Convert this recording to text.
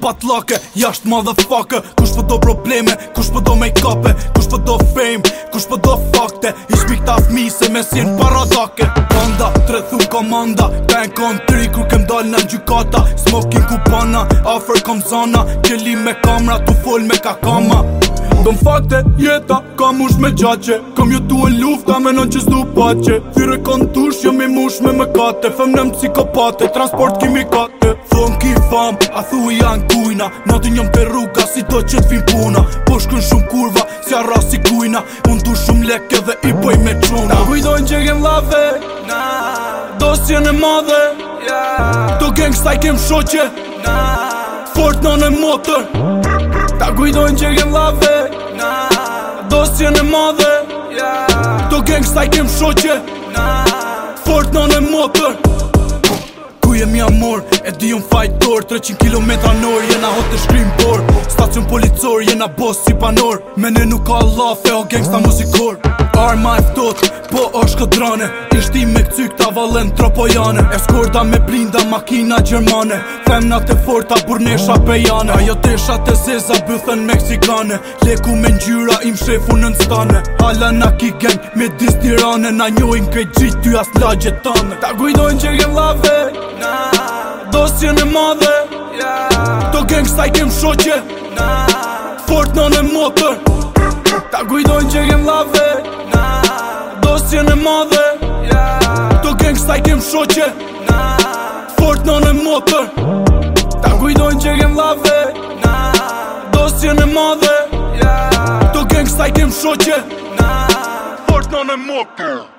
patlake, jasht motherfucker. Kush po do probleme, kush po do make-upe, kush po do fame, kush po do fakte. I shpik ta fmi se me sin paradake. Panda, trethu komanda, bank on 3 kur kem dal në gjykata. Smoking kupana, afer kom zona, qeli me kamra, tu fol me kakama. Dom fakte, jeta, kam ush me gjache. Kom jetu e lufta, menon që s'du pache. Thyre kon tush, jo mi mush me mëkate. Femnem psikopate, transport kimikate. Thon ki fam, a thu janë kujna. Natin jom të rruga, si do që t'fin puna. Po shkën shumë kurva, si arra si kujna. Unë du shumë leke dhe i bëj me quna. Ta kujdojnë që kem lave, dosjen e madhe, do gangsta i kem shoqe, fort në motor. Ta kujdojnë që kem lave, dosjen e madhe, do gangsta i kem shoqe, fort në motor. Ku jem amor, e di unë fajtor 300 km/h, jena hot të shkrim bor. Stacion policor, jena boss si panor. Mene nuk ka lafe, o gangsta muzikor. Arma e ftot, po është kodrane. Ishti me këcyk ta valen tropojane. Eskorta me blinda, makina gjermane. Femnat e forta, burnesha pejane. Ajo teshat e zeza, bëthën meksikane. Leku me ngjyra, im shefu në nstane. Hala na ki gang, me dis tirane. Na njojnë krejt gjit, ty as lagje tane. Ta kujdojnë që kem lave, dosjen e madhe, do gangsta i kem shoqe, fort në motor. Ta kujdojnë që kem lave, dosjen e madhe, do gangsta i kem shoqe, fort në motor. Ta kujdojnë që kem lave, dosjen e madhe, do gangsta i kem shoqe, fort në motor.